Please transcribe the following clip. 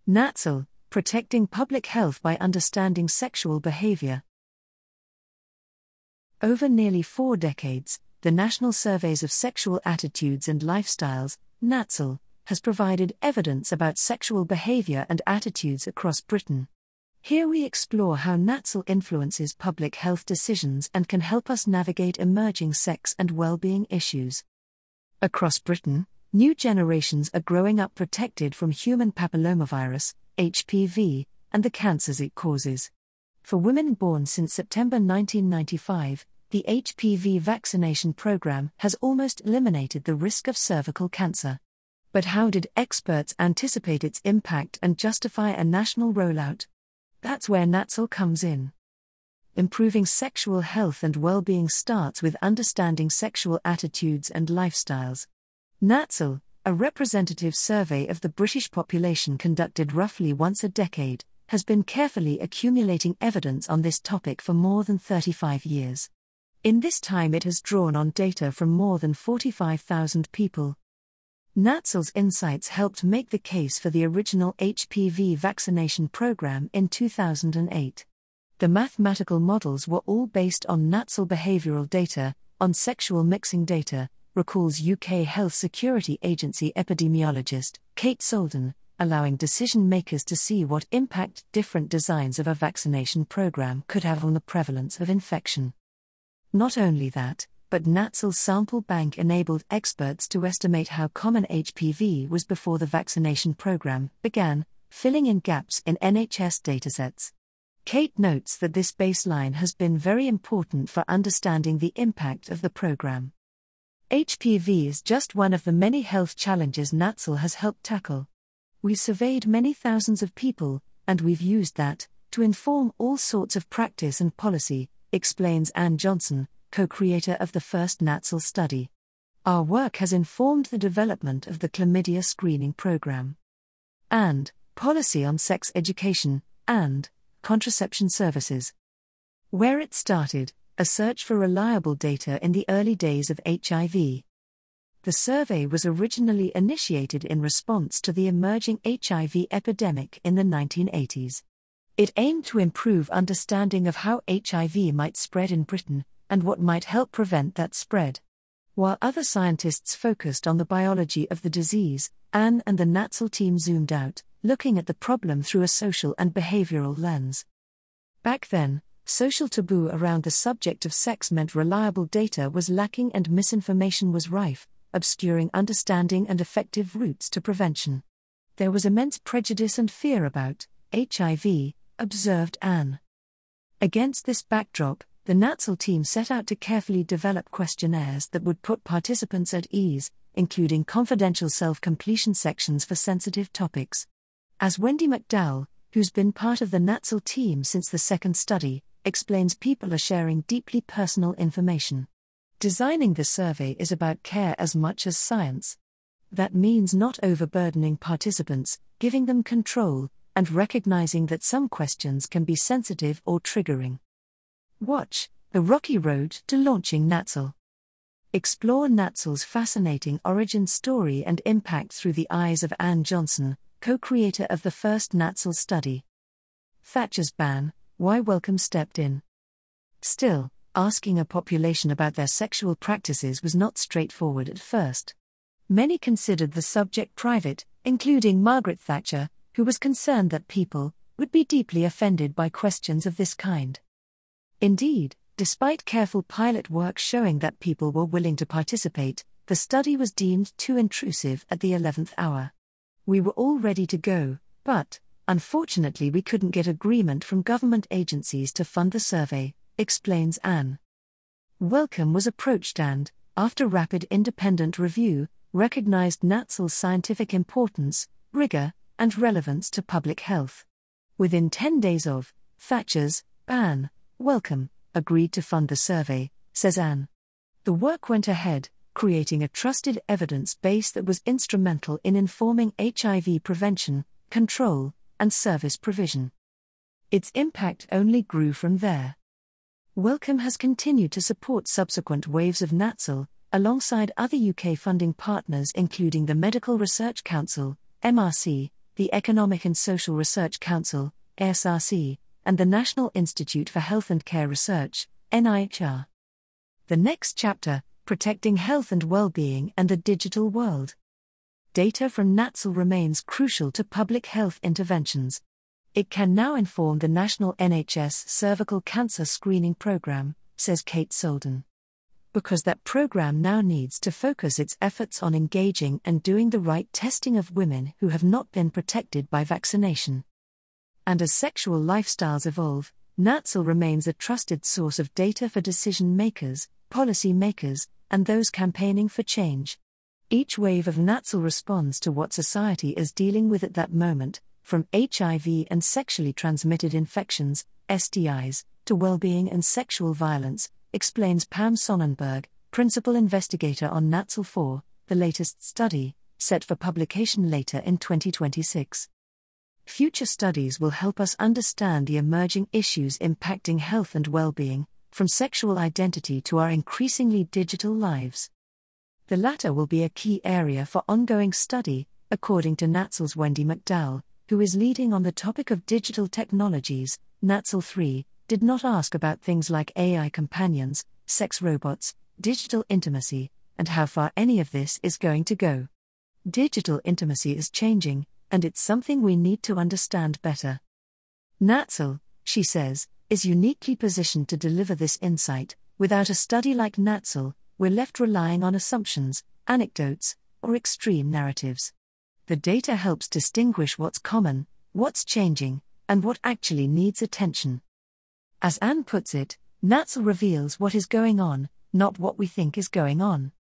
NATSL, Protecting Public Health by Understanding Sexual Behavior. Over nearly 4 decades, the National Surveys of Sexual Attitudes and Lifestyles, NATSL, has provided evidence about sexual behavior and attitudes across Britain. Here we explore how NATSL influences public health decisions and can help us navigate emerging sex and well-being issues. Across Britain, new generations are growing up protected from human papillomavirus, HPV, and the cancers it causes. For women born since September 1995, the HPV vaccination program has almost eliminated the risk of cervical cancer. But how did experts anticipate its impact and justify a national rollout? That's where NATSL comes in. Improving sexual health and well-being starts with understanding sexual attitudes and lifestyles. NATSL, a representative survey of the British population conducted roughly once a decade, has been carefully accumulating evidence on this topic for more than 35 years. In this time it has drawn on data from more than 45,000 people. NATSL's insights helped make the case for the original HPV vaccination program in 2008. The mathematical models were all based on NATSL behavioral data, on sexual mixing data, recalls UK Health Security Agency epidemiologist Kate Solden, allowing decision-makers to see what impact different designs of a vaccination program could have on the prevalence of infection. Not only that, but NATSL's sample bank enabled experts to estimate how common HPV was before the vaccination program began, filling in gaps in NHS datasets. Kate notes that this baseline has been very important for understanding the impact of the program. HPV is just one of the many health challenges NATSL has helped tackle. We've surveyed many thousands of people, and we've used that to inform all sorts of practice and policy, explains Anne Johnson, co-creator of the first NATSL study. Our work has informed the development of the chlamydia screening program and policy on sex education and contraception services. Where it started, a search for reliable data in the early days of HIV. The survey was originally initiated in response to the emerging HIV epidemic in the 1980s. It aimed to improve understanding of how HIV might spread in Britain, and what might help prevent that spread. While other scientists focused on the biology of the disease, Anne and the NATSL team zoomed out, looking at the problem through a social and behavioral lens. Back then, social taboo around the subject of sex meant reliable data was lacking and misinformation was rife, obscuring understanding and effective routes to prevention. There was immense prejudice and fear about HIV, observed Anne. Against this backdrop, the NATSL team set out to carefully develop questionnaires that would put participants at ease, including confidential self-completion sections for sensitive topics. As Wendy McDowell, who's been part of the NATSL team since the second study, explains, people are sharing deeply personal information. Designing the survey is about care as much as science. That means not overburdening participants, giving them control, and recognizing that some questions can be sensitive or triggering. Watch The Rocky Road to Launching NATSL. Explore NATSL's fascinating origin story and impact through the eyes of Anne Johnson, co-creator of the first NATSL study. Thatcher's ban, why Wellcome stepped in. Still, asking a population about their sexual practices was not straightforward at first. Many considered the subject private, including Margaret Thatcher, who was concerned that people would be deeply offended by questions of this kind. Indeed, despite careful pilot work showing that people were willing to participate, the study was deemed too intrusive at the 11th hour. We were all ready to go, but, unfortunately, we couldn't get agreement from government agencies to fund the survey, explains Anne. Wellcome was approached and, after rapid independent review, recognized NATSL's scientific importance, rigor, and relevance to public health. Within 10 days of Thatcher's ban, Wellcome agreed to fund the survey, says Anne. The work went ahead, creating a trusted evidence base that was instrumental in informing HIV prevention, control, and service provision. Its impact only grew from there. Wellcome has continued to support subsequent waves of NATSL, alongside other UK funding partners including the Medical Research Council, MRC, the Economic and Social Research Council, ESRC, and the National Institute for Health and Care Research, NIHR. The next chapter, Protecting Health and Well-being and the Digital World. Data from NATSL remains crucial to public health interventions. It can now inform the national NHS cervical cancer screening program, says Kate Solden. Because that program now needs to focus its efforts on engaging and doing the right testing of women who have not been protected by vaccination. And as sexual lifestyles evolve, NATSL remains a trusted source of data for decision makers, policy makers, and those campaigning for change. Each wave of NATSL responds to what society is dealing with at that moment, from HIV and sexually transmitted infections, STIs, to well-being and sexual violence, explains Pam Sonnenberg, principal investigator on NATSL4, the latest study, set for publication later in 2026. Future studies will help us understand the emerging issues impacting health and well-being, from sexual identity to our increasingly digital lives. The latter will be a key area for ongoing study, according to NATSL's Wendy McDowell, who is leading on the topic of digital technologies. NATSL3 did not ask about things like AI companions, sex robots, digital intimacy, and how far any of this is going to go. Digital intimacy is changing, and it's something we need to understand better. NATSL, she says, is uniquely positioned to deliver this insight. Without a study like NATSL, we're left relying on assumptions, anecdotes, or extreme narratives. The data helps distinguish what's common, what's changing, and what actually needs attention. As Anne puts it, NATSL reveals what is going on, not what we think is going on.